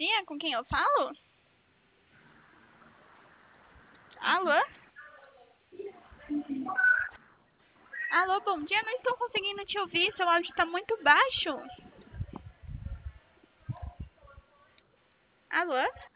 dia, com quem eu falo? Alô? Alô, bom dia, não estou conseguindo te ouvir, seu áudio está muito baixo. Alô?